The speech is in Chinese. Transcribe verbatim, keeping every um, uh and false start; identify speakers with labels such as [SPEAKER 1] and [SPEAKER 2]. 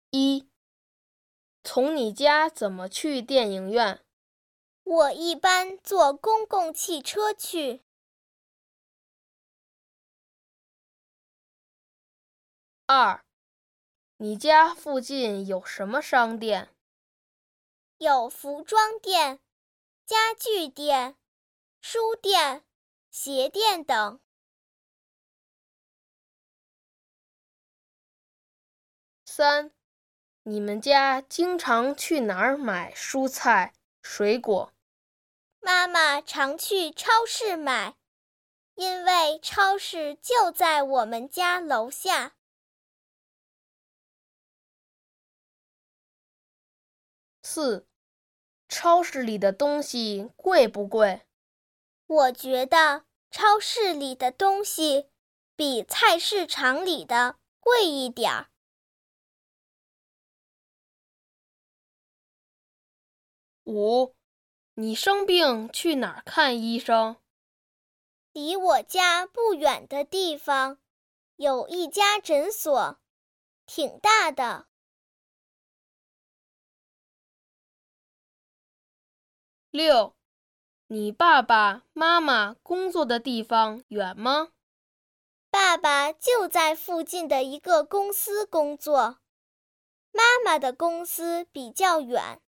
[SPEAKER 1] 一、从你家怎么去电影院？
[SPEAKER 2] 我一般坐公共汽车去。
[SPEAKER 1] 二、你家附近有什么商店？
[SPEAKER 2] 有服装店、家具店、书店、鞋店等。
[SPEAKER 1] 三、你们家经常去哪儿买蔬菜、水果？
[SPEAKER 2] 妈妈常去超市买，因为超市就在我们家楼下。
[SPEAKER 1] 四、超市里的东西贵不贵？
[SPEAKER 2] 我觉得超市里的东西比菜市场里的贵一点儿。
[SPEAKER 1] 五、你生病去哪儿看医生？
[SPEAKER 2] 离我家不远的地方有一家诊所，挺大的。
[SPEAKER 1] 六、你爸爸妈妈工作的地方远吗？
[SPEAKER 2] 爸爸就在附近的一个公司工作，妈妈的公司比较远。